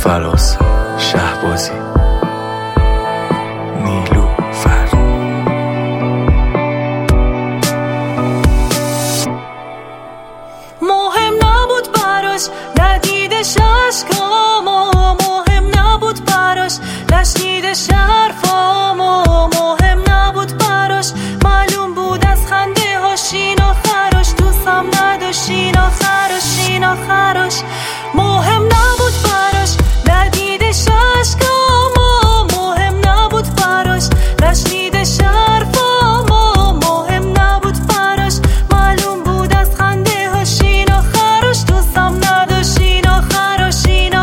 فراز شهبازی نیلوفر. مهم نبود براش ندیدش عشقامو، مهم نبود براش نشنیدش حرفامو، مهم نبود براش معلوم بود از خنده هاشین آخرش، دوستم نداشتین آخرش مهم نبود براش ندیدش عشقامو، مهم نبود براش نشنیدش حرفامو، مهم نبود براش معلوم بود از خنده هاشین آخرش، دوستم نداشتین آخرش.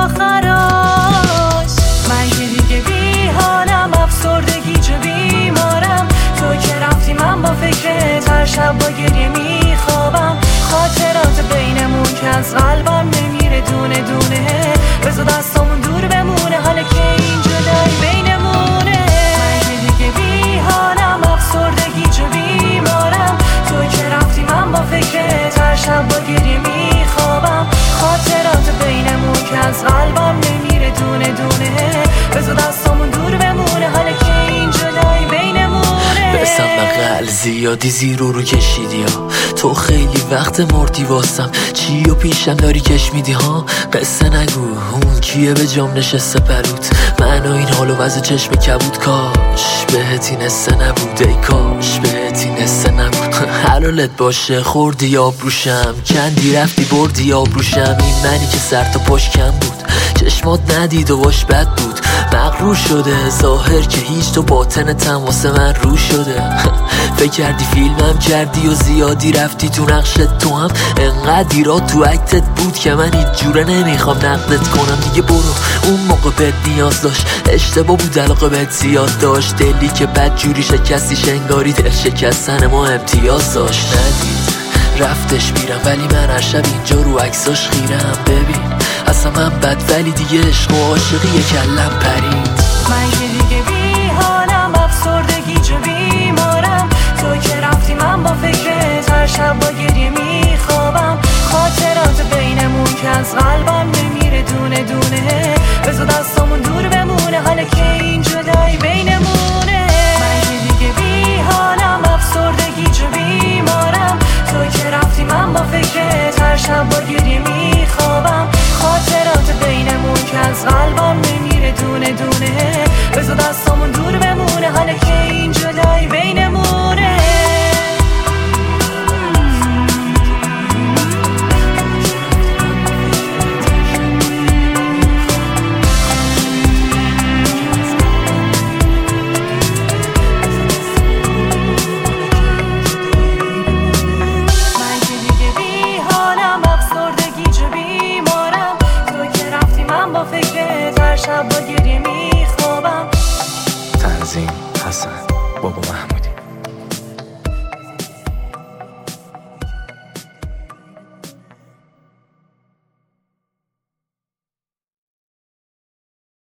من که دیگه بیحالم، افسردگی چه بیمارم، تو که رفتی من با فکرت هر شب با گریه میخوابم، خاطرات بینمون که از قلبم نمیره دونه دونه، بذار دستامون دور بمونه حالا که این جدایی بینمونه. من که دیگه بیحالم، افسردگی چه بیمارم، تو که رفتی من با فکرت هر شب با گریه میخوابم، خاطرات بینمون که از قلبم نمیره دونه دونه، بذار دستامون دور بمونه حالا که این جدایی بینمونه. بسم بغل زیادی زیر رو کشیدی ها، تو خیلی وقت مردی واسم، چی و پیشم داری کش میدی ها، قصه نگو اون کیه به جام نشسته پروت، من و این حال و وضع چشم کبود، کاش بهت این حسه نبود، ای کاش بهت این حسه نبود. حلالت باشه خوردی آبروشم، کندی رفتی بردی آبروشم، این منی که سر تا پاش کم بود، چشمات ندید و باش بد بود، مغرور شده ظاهر که هیچ، تو باطنتم واسه من رو شده. فکر کردی فیلمم کردی و زیادی رفتی تو نقشت، تو هم انقدر ایراد تو اکتت بود که من هیچ جوره نمیخوام نقدت کنم، دیگه برو. اون موقع بهت نیاز داشت، اشتباه بود علاقه بهت زیاد داشت، دلی که بد جوری شکستیش انگاری دل شکستن ما امتیاز داشت، ندید رفتش میرم ولی من هر شب اینجا رو عکساش خیرم، ببین اصلا من بد ولی دیگه عشق و عاشقی کلم پرید. من